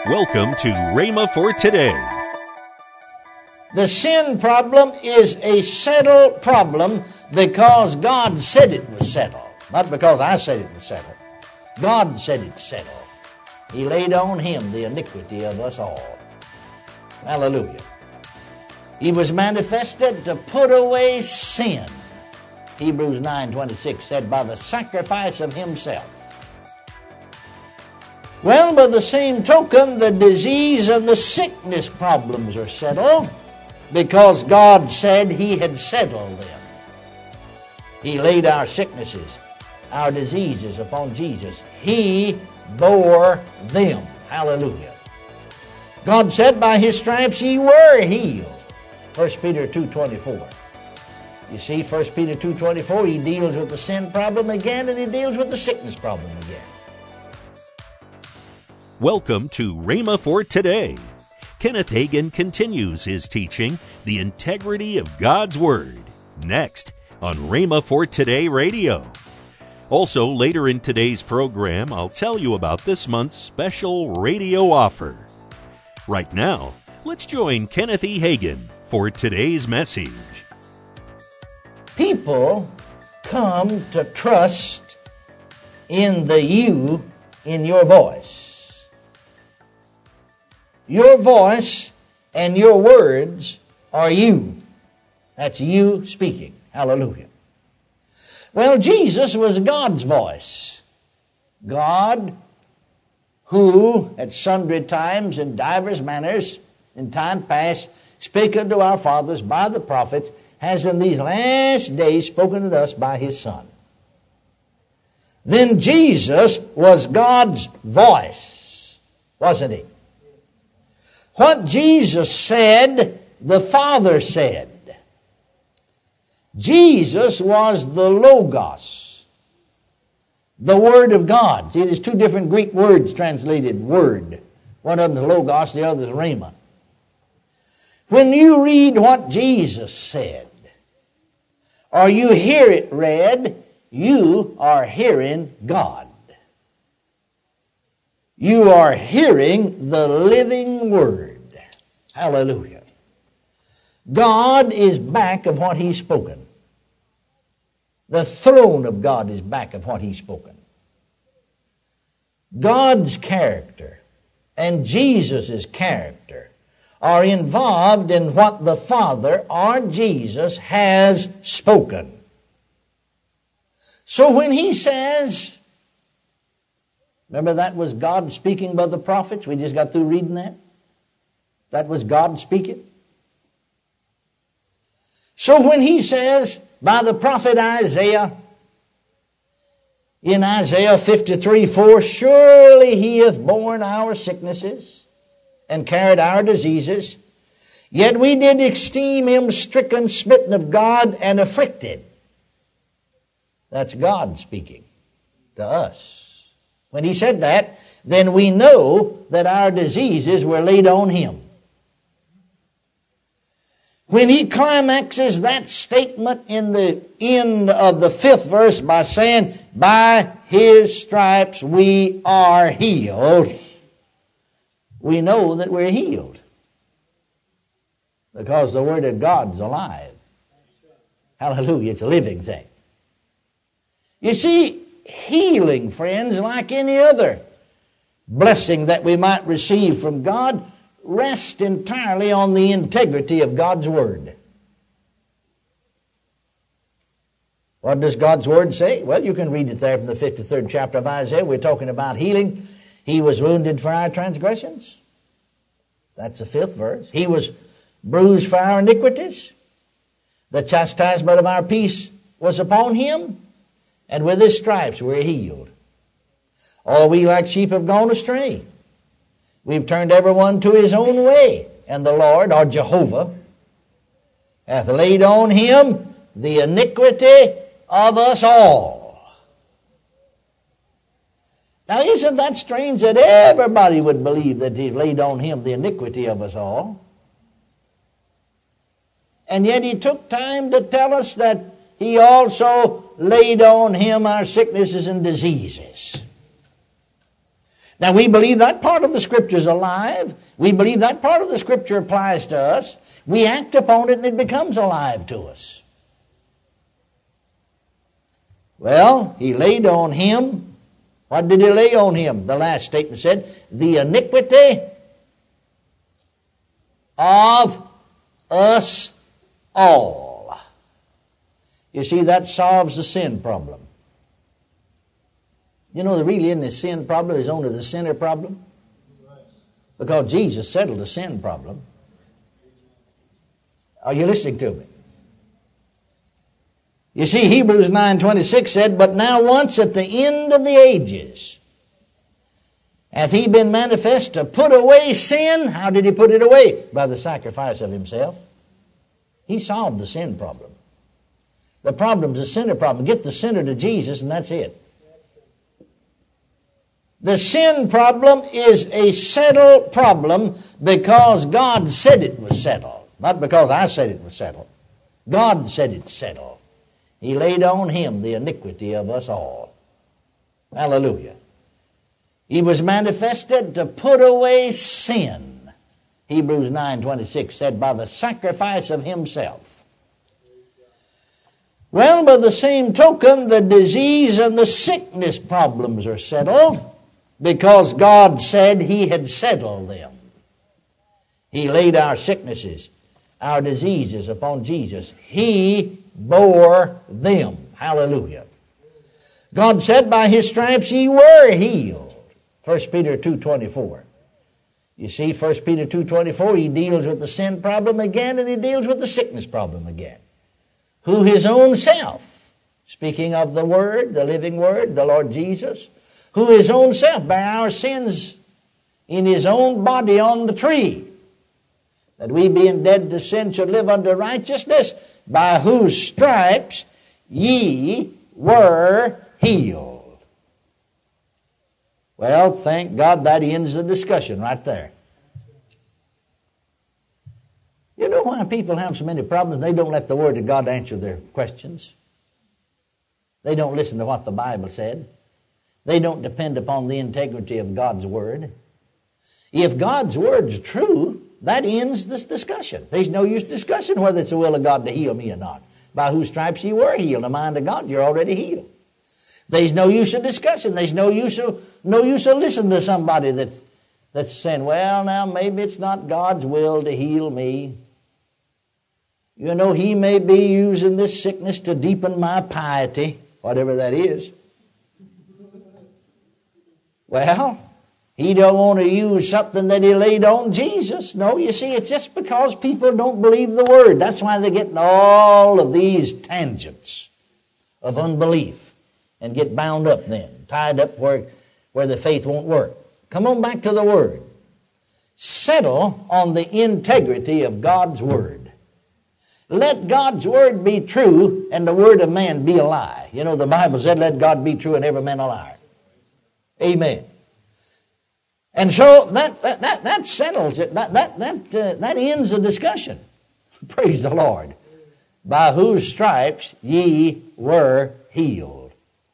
Welcome to Rhema for Today. The sin problem is a settled problem because God said it was settled. Not because I said it was settled. God said it's settled. He laid on him the iniquity of us all. Hallelujah. He was manifested to put away sin. Hebrews 9:26 said, by the sacrifice of himself. Well, by the same token, the disease and the sickness problems are settled because God said he had settled them. He laid our sicknesses, our diseases upon Jesus. He bore them. Hallelujah. God said by his stripes ye were healed. 1 Peter 2:24. You see, 1 Peter 2:24, he deals with the sin problem again, and he deals with the sickness problem again. Welcome to Rhema for Today. Kenneth Hagin continues his teaching, The Integrity of God's Word, next on Rhema for Today Radio. Also, later in today's program, I'll tell you about this month's special radio offer. Right now, let's join Kenneth E. Hagin for today's message. People come to trust in the you in your voice. Your voice and your words are you. That's you speaking. Hallelujah. Well, Jesus was God's voice. God, who at sundry times in divers manners in time past spake unto our fathers by the prophets, has in these last days spoken to us by his Son. Then Jesus was God's voice, wasn't he? What Jesus said, the Father said. Jesus was the Logos, the Word of God. See, there's two different Greek words translated word. One of them is Logos, the other is Rhema. When you read what Jesus said, or you hear it read, you are hearing God. You are hearing the living Word. Hallelujah. God is back of what he's spoken. The throne of God is back of what he's spoken. God's character and Jesus' character are involved in what the Father or Jesus has spoken. So when he says, remember that was God speaking by the prophets? We just got through reading that. That was God speaking. So when he says by the prophet Isaiah, in Isaiah 53:4, surely he hath borne our sicknesses and carried our diseases, yet we did esteem him stricken, smitten of God, and afflicted. That's God speaking to us. When he said that, then we know that our diseases were laid on him. When he climaxes that statement in the end of the 5th verse by saying, by his stripes we are healed, we know that we're healed. Because the Word of God's alive. Hallelujah, it's a living thing. You see, healing, friends, like any other blessing that we might receive from God, rest entirely on the integrity of God's Word. What does God's Word say? Well, you can read it there from the 53rd chapter of Isaiah. We're talking about healing. He was wounded for our transgressions. That's the 5th verse. He was bruised for our iniquities. The chastisement of our peace was upon him, and with his stripes we're healed. All we like sheep have gone astray. We've turned everyone to his own way, and the Lord, or Jehovah, hath laid on him the iniquity of us all. Now, isn't that strange that everybody would believe that he laid on him the iniquity of us all? And yet he took time to tell us that he also laid on him our sicknesses and diseases. Now, we believe that part of the Scripture is alive. We believe that part of the Scripture applies to us. We act upon it and it becomes alive to us. Well, he laid on him. What did he lay on him? The last statement said, the iniquity of us all. You see, that solves the sin problem. You know, there really isn't a sin problem. There's only the sinner problem. Because Jesus settled the sin problem. Are you listening to me? You see, Hebrews 9:26 said, but now once at the end of the ages, hath he been manifest to put away sin. How did he put it away? By the sacrifice of himself. He solved the sin problem. The problem's a sinner problem. Get the sinner to Jesus and that's it. The sin problem is a settled problem because God said it was settled. Not because I said it was settled. God said it's settled. He laid on him the iniquity of us all. Hallelujah. He was manifested to put away sin. Hebrews 9:26 said, by the sacrifice of himself. Well, by the same token, the disease and the sickness problems are settled because God said he had settled them. He laid our sicknesses, our diseases upon Jesus. He bore them. Hallelujah. God said, by his stripes ye were healed. 1 Peter 2:24. You see, 1 Peter 2:24, he deals with the sin problem again and he deals with the sickness problem again. Who his own self, speaking of the Word, the living Word, the Lord Jesus, who his own self bare our sins in his own body on the tree, that we being dead to sin should live unto righteousness, by whose stripes ye were healed. Well, thank God that ends the discussion right there. You know why people have so many problems? They don't let the Word of God answer their questions. They don't listen to what the Bible said. They don't depend upon the integrity of God's Word. If God's Word's true, that ends this discussion. There's no use discussing whether it's the will of God to heal me or not. By whose stripes you were healed. In the mind of God, you're already healed. There's no use of discussing. There's no use of listening to somebody that's saying, well, now maybe it's not God's will to heal me. You know, he may be using this sickness to deepen my piety, whatever that is. Well, he don't want to use something that he laid on Jesus. No, you see, it's just because people don't believe the Word. That's why they're getting all of these tangents of unbelief and get bound up then, tied up where the faith won't work. Come on back to the Word. Settle on the integrity of God's Word. Let God's Word be true and the word of man be a lie. You know, the Bible said, let God be true and every man a liar. Amen. And so that settles it. That ends the discussion. Praise the Lord. By whose stripes ye were healed.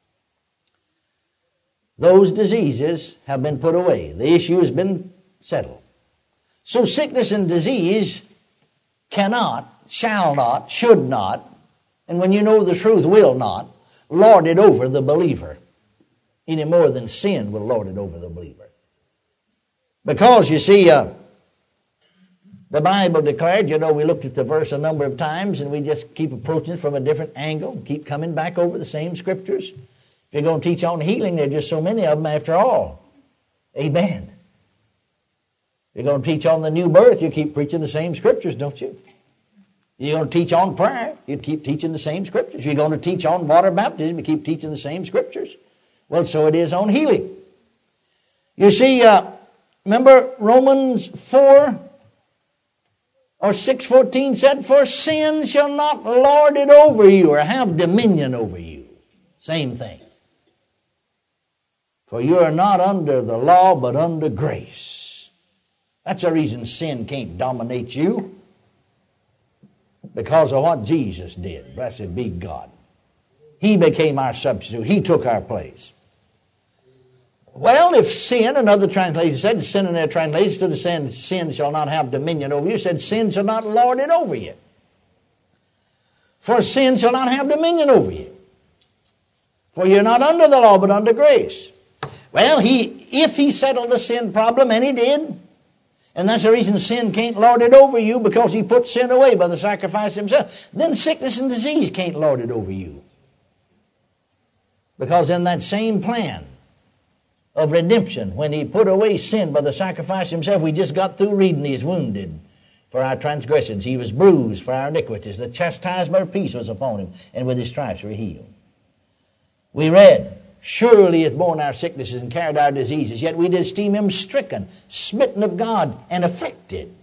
Those diseases have been put away. The issue has been settled. So sickness and disease cannot, shall not, should not, and when you know the truth, will not, lord it over the believer any more than sin will lord it over the believer. Because, you see, the Bible declared, you know, we looked at the verse a number of times and we just keep approaching it from a different angle, keep coming back over the same scriptures. If you're going to teach on healing, there are just so many of them after all. Amen. If you're going to teach on the new birth, you keep preaching the same scriptures, don't you? You're going to teach on prayer, you keep teaching the same scriptures. You're going to teach on water baptism, you keep teaching the same scriptures. Well, so it is on healing. You see, remember Romans 4 or 6:14 said, for sin shall not lord it over you or have dominion over you. Same thing. For you are not under the law, but under grace. That's the reason sin can't dominate you. Because of what Jesus did. Blessed be God. He became our substitute. He took our place. Well, if sin, another translation said, sin in their translation stood to sin shall not have dominion over you, said sin shall not lord it over you. For sin shall not have dominion over you. For you're not under the law, but under grace. Well, if he settled the sin problem, and he did, and that's the reason sin can't lord it over you, because he put sin away by the sacrifice himself, then sickness and disease can't lord it over you. Because in that same plan of redemption, when he put away sin by the sacrifice himself, we just got through reading, he is wounded for our transgressions, he was bruised for our iniquities, the chastisement of peace was upon him, and with his stripes we're healed. We read, surely he hath borne our sicknesses and carried our diseases, yet we did esteem him stricken, smitten of God, and afflicted.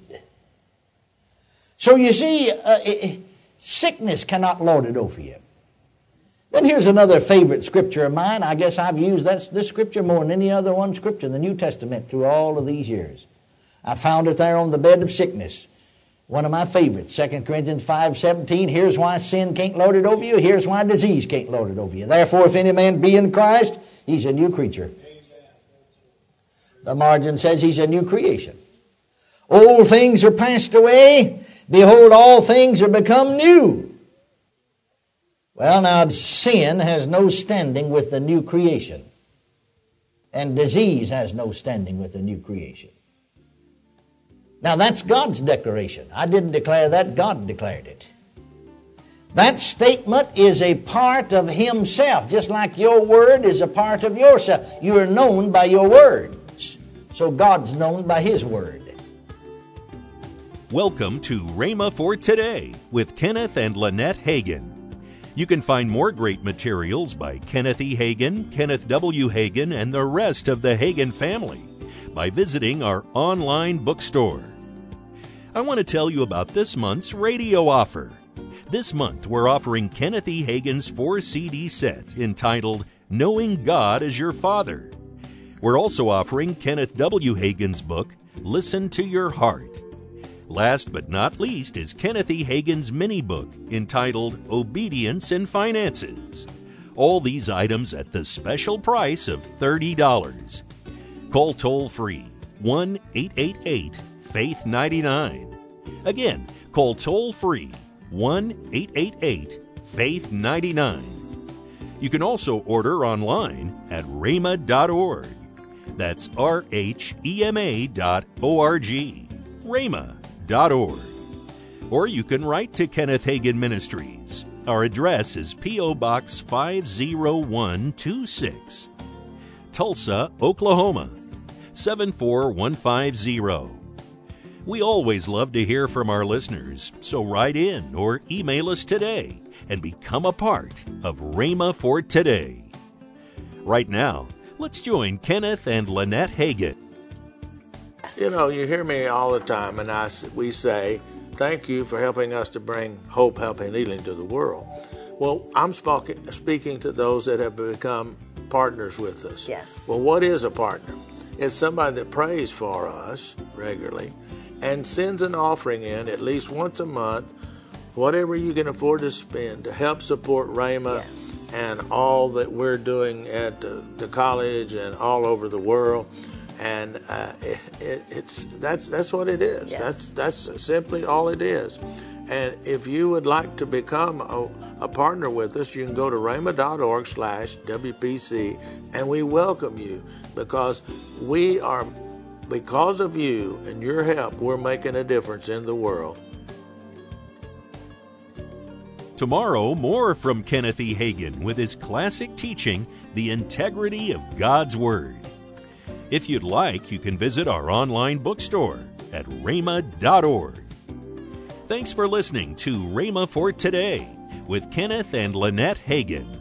So you see, sickness cannot lord it over you. Then here's another favorite scripture of mine. I guess I've used this scripture more than any other one scripture in the New Testament through all of these years. I found it there on the bed of sickness. One of my favorites, 2 Corinthians 5:17. Here's why sin can't lord it over you. Here's why disease can't lord it over you. Therefore, if any man be in Christ, he's a new creature. The margin says he's a new creation. Old things are passed away. Behold, all things are become new. Well, now, sin has no standing with the new creation. And disease has no standing with the new creation. Now, that's God's declaration. I didn't declare that. God declared it. That statement is a part of himself, just like your word is a part of yourself. You are known by your words. So God's known by his word. Welcome to Rhema for Today with Kenneth and Lynette Hagin. You can find more great materials by Kenneth E. Hagin, Kenneth W. Hagin, and the rest of the Hagin family by visiting our online bookstore. I want to tell you about this month's radio offer. This month, we're offering Kenneth E. Hagin's 4-CD set entitled Knowing God as Your Father. We're also offering Kenneth W. Hagin's book, Listen to Your Heart. Last but not least is Kenneth E. Hagin's mini-book entitled Obedience and Finances. All these items at the special price of $30. Call toll-free 1-888-FAITH-99. Again, call toll-free 1-888-FAITH-99. You can also order online at rhema.org. That's RHEMA.org. rhema.org. Or you can write to Kenneth Hagin Ministries. Our address is P.O. Box 50126, Tulsa, Oklahoma 74150. We always love to hear from our listeners, so write in or email us today and become a part of Rhema for Today. Right now, let's join Kenneth and Lynette Hagin. You know, you hear me all the time, and we say, thank you for helping us to bring hope, help, and healing to the world. Well, I'm speaking to those that have become partners with us. Yes. Well, what is a partner? It's somebody that prays for us regularly and sends an offering in at least once a month, whatever you can afford to spend to help support Rhema. Yes. And all that we're doing at the college and all over the world. And that's what it is. Yes. That's simply all it is. And if you would like to become a partner with us, you can go to rhema.org/WPC, and we welcome you because because of you and your help, we're making a difference in the world. Tomorrow, more from Kenneth E. Hagin with his classic teaching, The Integrity of God's Word. If you'd like, you can visit our online bookstore at rhema.org. Thanks for listening to Rhema for Today with Kenneth and Lynette Hagin.